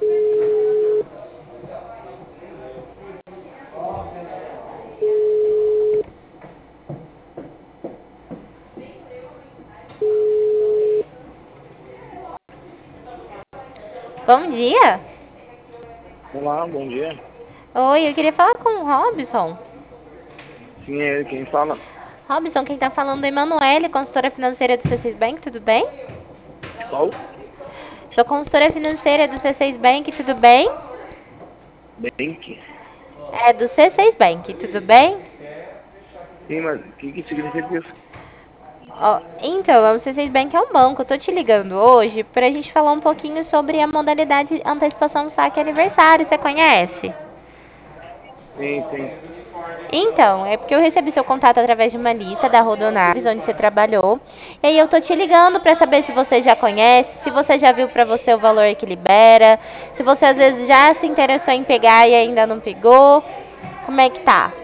Bom dia. Olá, bom dia. Oi, eu queria falar com o Robson. Sim, é ele quem fala. Robson, quem tá falando é Emanuele, consultora financeira do C6 Bank, tudo bem? Qual? Sou consultora financeira do C6 Bank, tudo bem? Bank? É do C6 Bank, tudo bem? Sim, mas o que significa isso? Ó, então, o C6 Bank é um banco. Eu tô te ligando hoje pra gente falar um pouquinho sobre a modalidade antecipação saque aniversário. Você conhece? Sim, sim. Então, é porque eu recebi seu contato através de uma lista da Rodonaves, onde você trabalhou. E aí eu tô te ligando pra saber se você já conhece, se você já viu pra você o valor que libera, se você às vezes já se interessou em pegar e ainda não pegou. Como é que tá?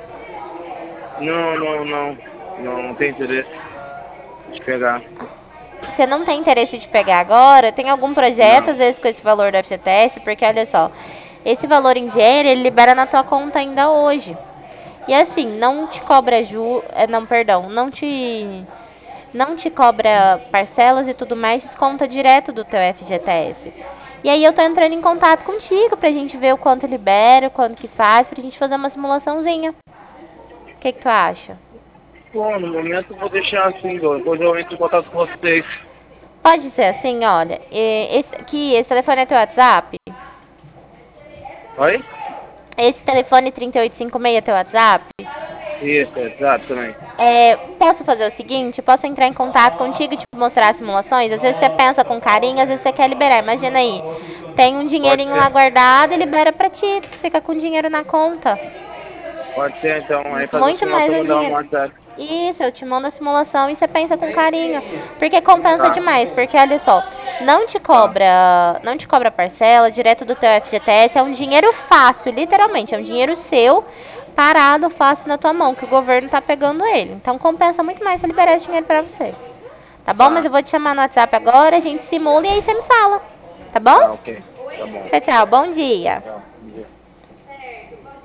Não. Não tem interesse de pegar. Você não tem interesse de pegar agora? Tem algum projeto, Não. às vezes, com esse valor do FGTS? Porque, olha só, esse valor em dinheiro, ele libera na tua conta ainda hoje. E assim, não te cobra não, perdão, não te cobra parcelas e tudo mais, desconta direto do teu FGTS. E aí eu tô entrando em contato contigo pra gente ver o quanto libera, o quanto que faz, pra gente fazer uma simulaçãozinha. O que que tu acha? Bom, no momento eu vou deixar assim, depois eu entro em contato com vocês. Pode ser assim, olha, esse telefone é teu WhatsApp? Oi? Esse telefone 3856 é teu WhatsApp? Isso, exato, também. Posso fazer o seguinte? Posso entrar em contato contigo e te mostrar as simulações? Às vezes você pensa com carinho, às vezes você quer liberar. Imagina aí, tem um Pode dinheirinho lá ser. guardado e libera pra ti. Tu fica com dinheiro na conta. Pode ser, então. Aí fazer a Muito mais simulação um mandar um dinheiro. WhatsApp. Isso, eu te mando a simulação e você pensa com carinho. Porque compensa Tá, demais. Porque olha só, tá. não te cobra parcela direto do teu FGTS. É um dinheiro fácil, literalmente. É um dinheiro seu parado, fácil na tua mão, que o governo tá pegando ele. Então compensa muito mais você liberar esse dinheiro pra você. Tá bom? Mas Tá, eu vou te chamar no WhatsApp agora, a gente simula e aí você me fala. Tá bom? tá, ok. Tá bom. Tchau, tchau. Bom dia. Tchau. Bom dia.